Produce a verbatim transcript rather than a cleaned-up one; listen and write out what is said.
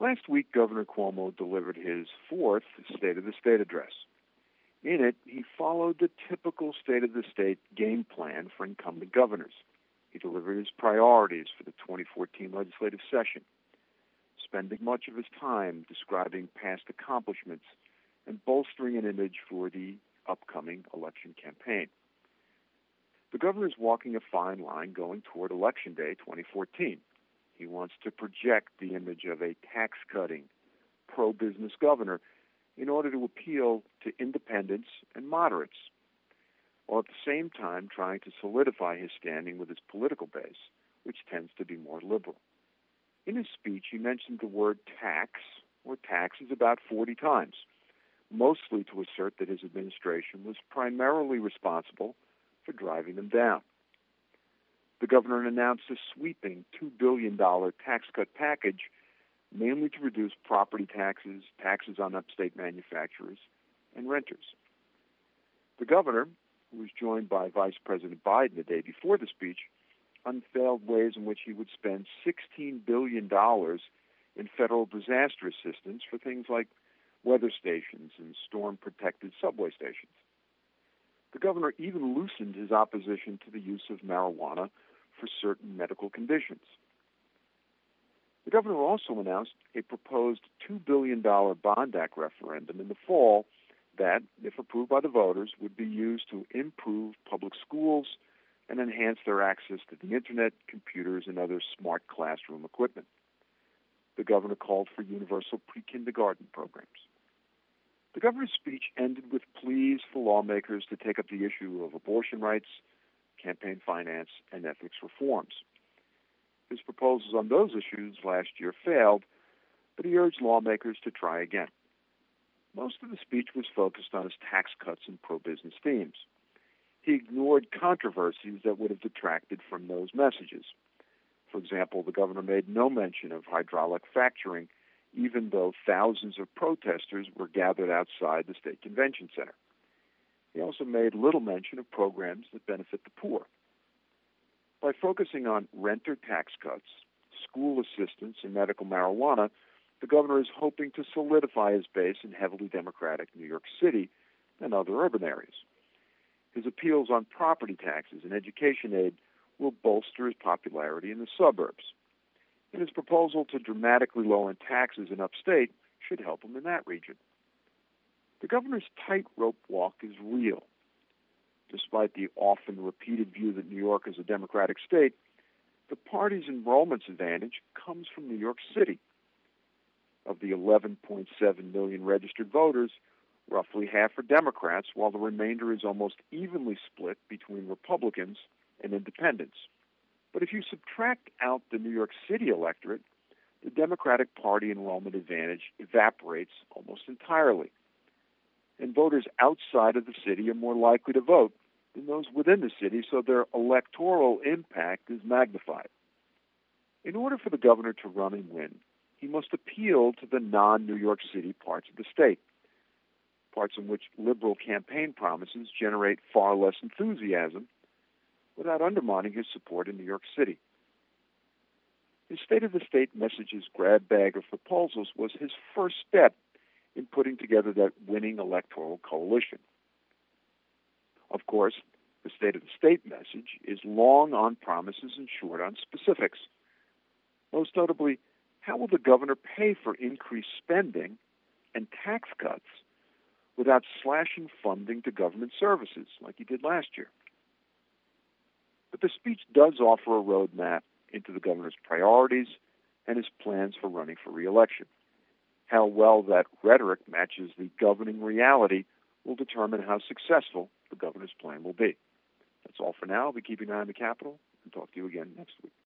Last week, Governor Cuomo delivered his fourth State of the State address. In it, he followed the typical State of the State game plan for incumbent governors. He delivered his priorities for the twenty fourteen legislative session, spending much of his time describing past accomplishments and bolstering an image for the upcoming election campaign. The governor is walking a fine line going toward Election Day twenty fourteen. He wants to project the image of a tax-cutting, pro-business governor in order to appeal to independents and moderates, while at the same time trying to solidify his standing with his political base, which tends to be more liberal. In his speech, he mentioned the word tax or taxes about forty times, mostly to assert that his administration was primarily responsible for driving them down. The governor announced a sweeping two billion dollars tax cut package, mainly to reduce property taxes, taxes on upstate manufacturers, and renters. The governor, who was joined by Vice President Biden the day before the speech, unveiled ways in which he would spend sixteen billion dollars in federal disaster assistance for things like weather stations and storm-protected subway stations. The governor even loosened his opposition to the use of marijuana for certain medical conditions. The governor also announced a proposed two billion dollars Bond Act referendum in the fall that, if approved by the voters, would be used to improve public schools and enhance their access to the internet, computers, and other smart classroom equipment. The governor called for universal pre-kindergarten programs. The governor's speech ended with pleas for lawmakers to take up the issue of abortion rights, campaign finance, and ethics reforms. His proposals on those issues last year failed, but he urged lawmakers to try again. Most of the speech was focused on his tax cuts and pro-business themes. He ignored controversies that would have detracted from those messages. For example, the governor made no mention of hydraulic fracturing, even though thousands of protesters were gathered outside the state convention center. He also made little mention of programs that benefit the poor. By focusing on renter tax cuts, school assistance, and medical marijuana, the governor is hoping to solidify his base in heavily Democratic New York City and other urban areas. His appeals on property taxes and education aid will bolster his popularity in the suburbs. And his proposal to dramatically lower taxes in upstate should help him in that region. The governor's tightrope walk is real. Despite the often repeated view that New York is a Democratic state, the party's enrollment advantage comes from New York City. Of the eleven point seven million registered voters, roughly half are Democrats, while the remainder is almost evenly split between Republicans and independents. But if you subtract out the New York City electorate, the Democratic Party enrollment advantage evaporates almost entirely. And voters outside of the city are more likely to vote than those within the city, so their electoral impact is magnified. In order for the governor to run and win, he must appeal to the non-New York City parts of the state, parts in which liberal campaign promises generate far less enthusiasm, without undermining his support in New York City. His State of the State message's grab bag of proposals was his first step in putting together that winning electoral coalition. Of course, the State of the State message is long on promises and short on specifics. Most notably, how will the governor pay for increased spending and tax cuts without slashing funding to government services like he did last year? But the speech does offer a roadmap into the governor's priorities and his plans for running for re-election. How well that rhetoric matches the governing reality will determine how successful the governor's plan will be. That's all for now. I'll be keeping an eye on the Capitol and talk to you again next week.